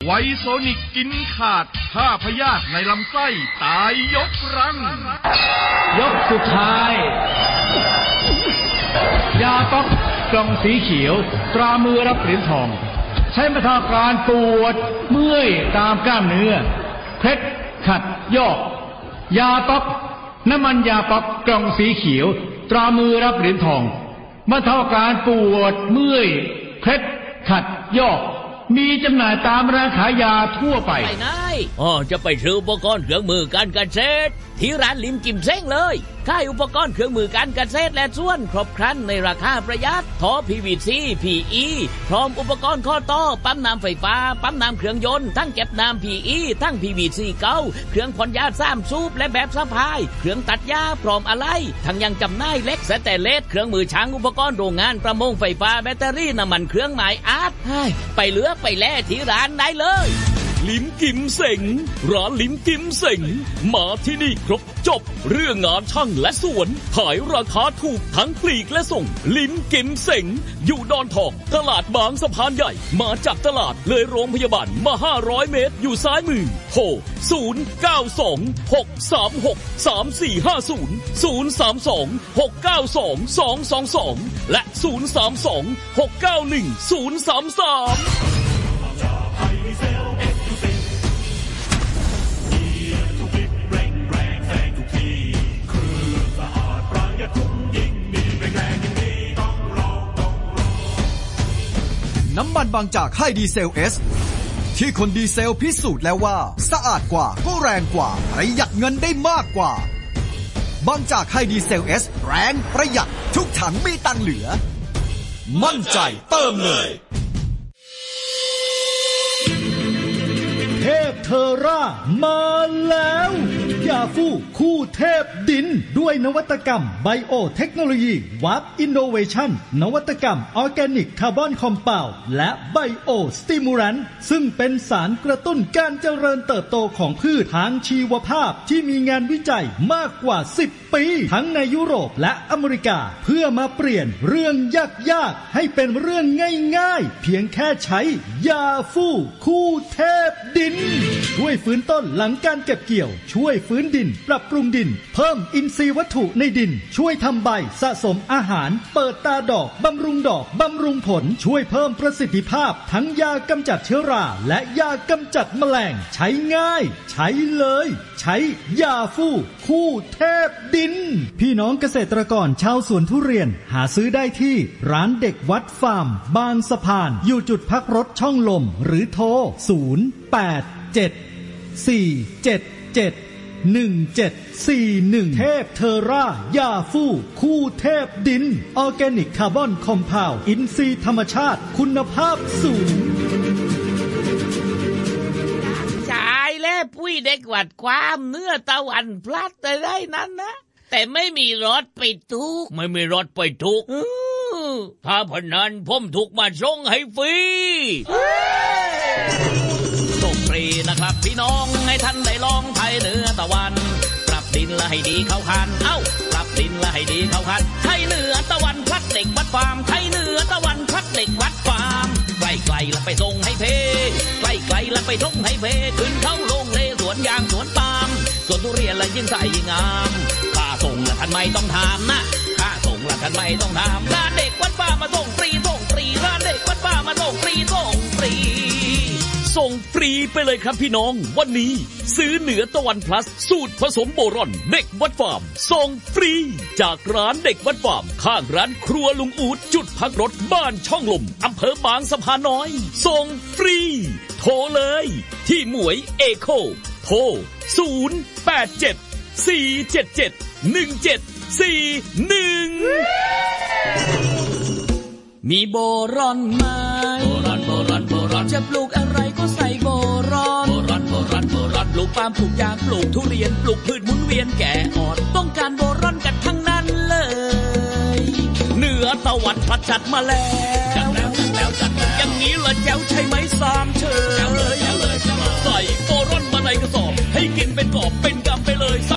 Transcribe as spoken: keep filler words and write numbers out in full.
ไวโซนิกกินขาดถ้าพยาธิในลำไส้ตายยกรังยกสุดท้ายยาต๊อกกล่องสีเขียวตรามือรับเหรียญทองใช้บรรเทาอาการปวดเมื่อยตามกล้ามเนื้อเคล็ดขัดยอกยาต๊อกน้ำมันยาต๊อกกล่องสีเขียวตรามือรับเหรียญทองบรรเทาอาการปวดเมื่อยเคล็ดขัดยอกมีจำหน่ายตามร้านขายยาทั่วไปไปไหนอ๋อจะไปซื้ออุปกรณ์เครื่องมือการเกษตรที่ร้านลิมกิมเซ้งเลยขายอุปกรณ์เครื่องมือการเกษตรและส่วนครบครันในราคาประหยัดท่อ พี วี ซี พี อี พร้อมอุปกรณ์ข้อต่อปั๊มน้ำไฟฟ้าปั๊มน้ำเครื่องยนต์ทั้งเก็บน้ำ พี อี ทั้ง พี วี ซี เก่าเครื่องพ่นยาสามสูบและแบบสะพายเครื่องตัดหญ้าพร้อมอะไหล่ทั้งยังจำหน่ายเหล็กสแตนเลสเครื่องมือช่างอุปกรณ์โรงงานประมงไฟฟ้าแบตเตอรี่น้ำมันเครื่องหมายอาร์ตไปเลือกไปแล่ที่ร้านได้เลยลิมกิมเสงร้านลิมกิมเสงมาที่นี่ครบจบเรื่องงานช่างและสวนขายราคาถูกทั้งปลีกและส่งลิมกิมเสงอยู่ดอนทองตลาดบางสะพานใหญ่มาจากตลาดเลยโรงพยาบาลมาห้าร้อยเมตรอยู่ซ้ายมือโทรศูนย์ เก้า สอง หก สาม หก สาม สี่ ห้า ศูนย์ ศูนย์ สาม สอง หก เก้า สอง สอง สอง สองและศูนย์ สาม สอง หก เก้า หนึ่ง ศูนย์ สาม สามน้ำมันบางจากให้ดีเซล เอส ที่คนดีเซลพิสูจน์แล้วว่าสะอาดกว่าก็แรงกว่าประหยัดเงินได้มากกว่าบางจากให้ดีเซล เอส แรงประหยัดทุกถังมีตังค์เหลือมั่นใจเติมเลยเทพเทอร่ามาแล้วยาฟูคู่เทพดินด้วยนวัตกรรมไบโอเทคโนโลยีวับอินโนเวชั่นนวัตกรรมออร์แกนิกคาร์บอนคอมเพลและไบโอสติมูรันซึ่งเป็นสารกระตุ้นการเจริญเติบโตของพืชทางชีวภาพที่มีงานวิจัยมากกว่าสิบปีทั้งในยุโรปและอเมริกาเพื่อมาเปลี่ยนเรื่องยากๆให้เป็นเรื่องง่ายๆเพียงแค่ใช้ยาฟูคู่เทพดินช่วยฟื้นต้นหลังการเก็บเกี่ยวช่วยฟื้นดินปรับปรุงดินเพิ่มอินทรีย์วัตถุในดินช่วยทำใบสะสมอาหารเปิดตาดอกบำรุงดอกบำรุงผลช่วยเพิ่มประสิทธิภาพทั้งยากำจัดเชื้อราและยากำจัดแมลงใช้ง่ายใช้เลยใช้ยาฟูคู่เทพดินพี่น้องเกษตรกรชาวสวนทุเรียนหาซื้อได้ที่ร้านเด็กวัดฟาร์มบางสะพานอยู่จุดพักรถช่องลมหรือโทรศูนย์ แปด เจ็ด สี่ เจ็ด เจ็ด หนึ่ง เจ็ด สี่ หนึ่งเทพเทอร่ายาฟูคู่เทพดินออร์แกนิกคาร์บอนคอมเพลอินทรีย์ธรรมชาติคุณภาพสูงใช่แล้วปุ้ยเด็กวัดความเนื้อตะวันพลัดแต่ได้นั้นนะแต่ไม่มีรถไปทุกไม่มีรถไปทุกถ้าพนันผมถูกมาส่งให้ฟรีส่งฟรีนะครับพี่น้องให้ท่านได้ลองไทยเนื้อตะวันปรับดินละให้ดีเข้าคันเอ้าปรับดินละให้ดีเข้าคันไทยเนื้อตะวันพลัดเด็กวัดฟาร์มไทยเนื้อตะวันพลัดเด็กวัดฟาร์มไกลๆละไปส่งให้เพไกลๆละไปส่งให้เพขึ้นเข้าโรงเลสวนยางสวนปาล์มสวนทุเรียนละยิ่งใสยิ่งงามค่าส่งละท่านไม่ต้องถามนะค่าส่งละท่านไม่ต้องถามร้านเด็กวัดฟาร์มมาส่งฟรีส่งฟรีร้านเด็กวัดฟาร์มมาส่งฟรีส่งฟรีส่งฟรีไปเลยครับพี่น้องวันนี้ซื้อเหนือตะวันพลัสสูตรผสมโบรอนเด็กวัดฟาร์มส่งฟรีจากร้านเด็กวัดฟาร์มข้างร้านครัวลุงอูดจุดพักรถบ้านช่องลมอำเภอบางสะพานน้อยส่งฟรีโทรเลยที่หมวยเอโคโทรศูนย์ แปด เจ็ด สี่ เจ็ด เจ็ด หนึ่ง เจ็ด สี่ หนึ่งมีโบรอนไหมโบรอนโบรอนโบรอนจะปลูกอะไรก็ใส่โบรอนโบรอนโบรอนโบรอนปลูกปาล์มปลูกยางปลูกทุเรียนปลูกพืชหมุนเวียนแก่อ่อนต้องการโบรอนกันทั้งนั้นเลยเหนือตะวันพัดจัดมาแล้วจัดแล้วจัดแล้วจัดแล้วอย่างนี้ละแจ๋วใช่ไหมสามเชยใส่โบรอนมาในกระสอบให้กินเป็นกอบเป็น